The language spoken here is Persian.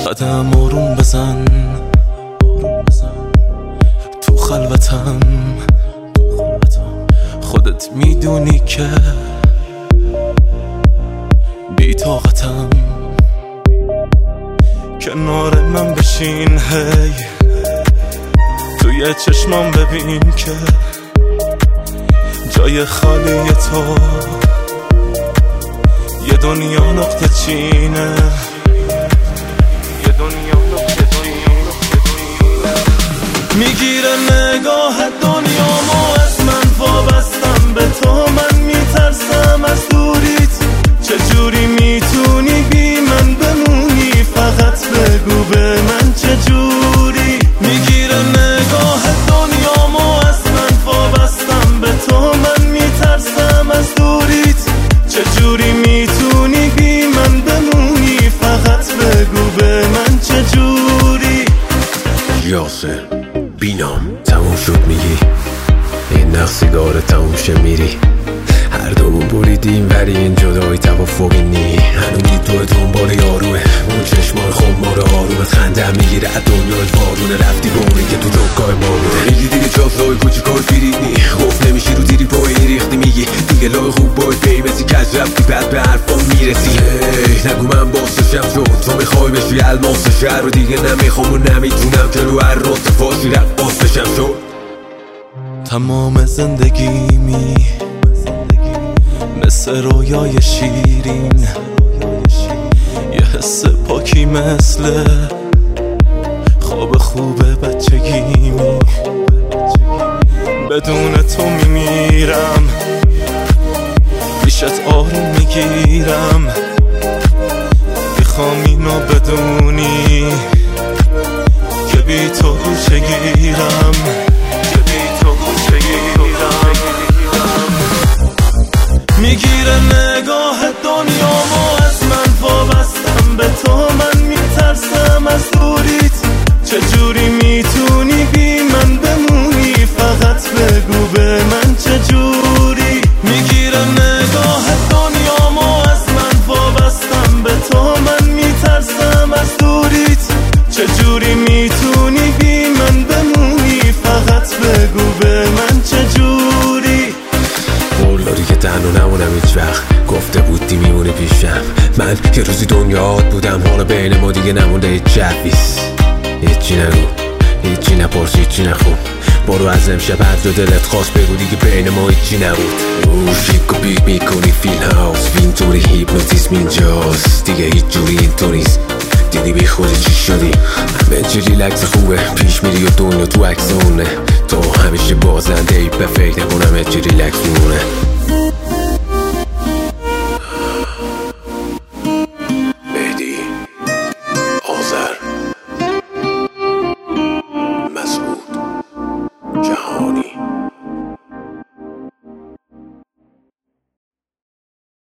قدم آروم بزن تو خلوتم، خودت میدونی که بی طاقتم. کنار من بشین هی، توی چشمام ببین که جای خالی تو یه دنیا نقطه چینه، یه دنیا نقطه چینه. میگیره نگاه دنیامو از من، وابستم به تو، من میترسم از دوریت. چجوری میتونی بی من بمونی؟ فقط بگو به من چجوری. میگیره نگاه دنیامو از من، وابستم به تو، من میترسم از دوریت. چجوری میتونی بی من بمونی؟ فقط بگو به من چجوری. یاسر بینام تموم شد میگی، این نقص سیگار تموم شه میری. هر دومون بریدیم ولی این جدایی توافقی نی. هنوزی تو دنبال یاروه، اون چشمای خمار آرومت خنده میگیره از دنیای وارونه. رفتی با اونی که تو جوکای ما بوده، ریدی دیگه جاسای کوچیکای فریدنی. خوف نمیشی رو دیری پای ریختی میگی دیگه لای خوب باید بیمسی کج رفتی بعد به حرفا میرسی. نگو من باستشم چون تو میخوای بشی الماس شهر، و دیگه نمیخوام و نمیتونم که رو هر رتفاسی رقاص بشم شد. تمام زندگیمی مثل رویای شیرین، یه حس پاکی مثل خواب خوب بچگیمی. بدون تو میمیرم، پیشت آروم میگیرم. میخوام اینو بدونی که بی تو چگیرم، که بی تو چگیرم. میگیره نگاه دنیامو از من، وابستم به تو، من میترسم از دوریت. چجوری میتونی بی من بمونی؟ فقط بگو به من چجوری. میگیره نگاه دنیامو از من، وابستم به تو، من میترسم از دوریت. چجوری میتونی بی من بمونی؟ فقط بگو به من چجوری. قول داری که تنها نمونم هیچ وقت، گفته بودی میمونی پیشم. من یه روزی دنیات بودم، حالا بین ما دیگه نمونده هیچ جویز. هیچی نگو، هیچی نپرس، هیچی نخون. برو از امشب هر جا دلت خواست بگو دیگه بین ما هیچی نبود. شیک و بیت میکنی فیل هاوس، وینطوری هیپنوتیسم اینجاست دیگه هیچ جوری اینطور نیست. دیدی بی خودی چی شدی؟ همه چی ریلکس خوبه، پیش میری و دنیا تو عکس اونه. تو همیشه بازنده ای، به فکر نکنم همه چی ریلکس میمونه.